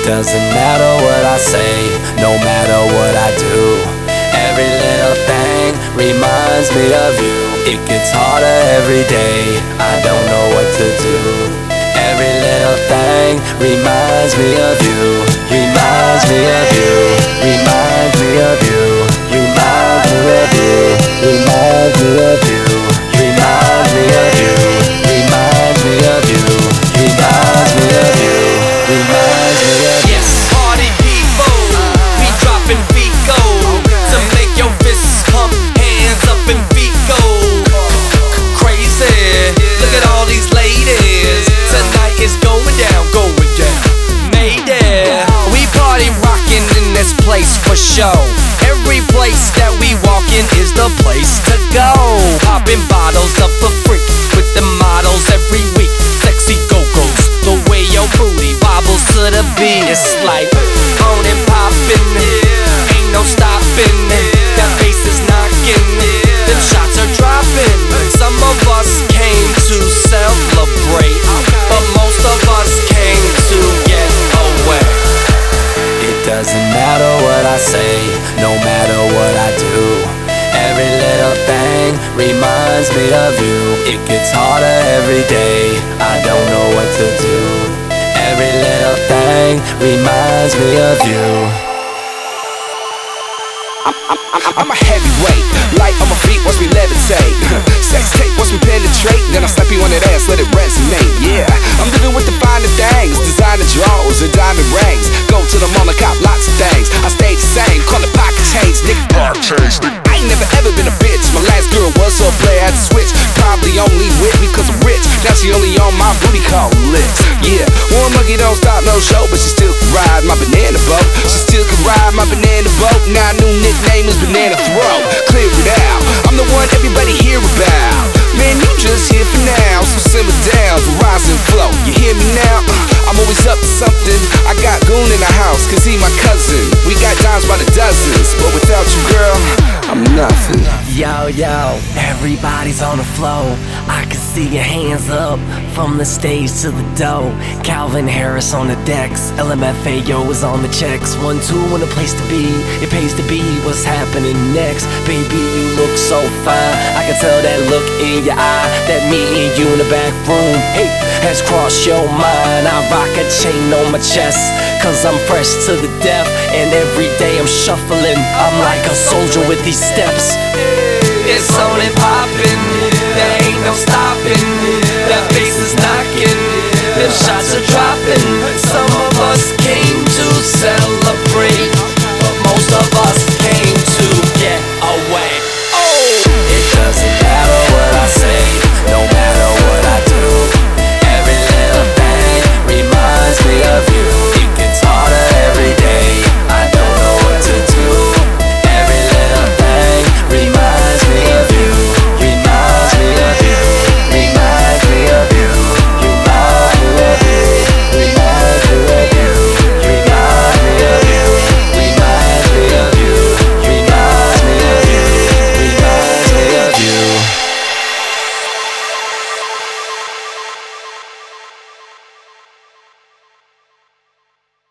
doesn't matter what I say, no matter what I do. Every little thing reminds me of you. It gets harder every day, I don't know what to do. Every little thing reminds me of you. Reminds me of you. Reminds me of you. Reminds me of you. Reminds me of you. Reminds me of you. Reminds me of you. Reminds me of you. Reminds me of you. Yes, party people, we dropping feet go to make your fists hump, hands up and feet go crazy. Look at all these ladies. Tonight is going down, going down. Mayday. We party rocking in this place for show. Every place that we walk in is the place to go. Popping bottles up for free with the models every week. Sexy go-go's, the way your booty wobbles to the beat. It's like on and poppin', ain't no stopping. That bass is knocking, them shots are dropping. Some of us came to celebrate, but most of us came to get away. It doesn't matter what I say, no matter what I do. Every little thing reminds me of you. It gets harder every day, I don't know what to do. Every little thing reminds me of you. I'm a heavyweight, light on my feet, watch me levitate. Sex tape, watch me penetrate. Then I slap you on that ass, let it resonate. Yeah, I'm living with the finer things, designer drawers and diamond rings. Go to the mall and cop lots of things. I stay the same, call it pocket change, nigga. Pocket change. I ain't never ever been a bitch. My last girl was so player, had to switch. Probably only with me cause I'm rich. Now she only on my booty call lips. Yeah, one monkey don't stop no show, but she still can ride my banana boat. She still can ride my banana boat. Now new nickname is Banana Throat. Clear it out, I'm the one everybody hear about. Man, you just here for now, so simmer down for rise and flow. You hear me now? I'm always up to something. I got Goon in the house, cause he my cousin. We got dimes by the dozens, but without you, girl, I'm nothing. Yo, yo, everybody's on the flow. I can see your hands up from the stage to the dough. Calvin Harris on the decks, LMFAO is on the checks. 1, 2 in a place to be, it pays to be. What's happening next? Baby, you look so fine. I can tell that look in your eye, that me and you in the back room, hey, has crossed your mind. I rock a chain on my chest, cause I'm fresh to the death. And every day I'm shuffling, I'm like a soldier with these steps. It's on and poppin', there ain't no stopping. That bass is knocking, them shots are dropping.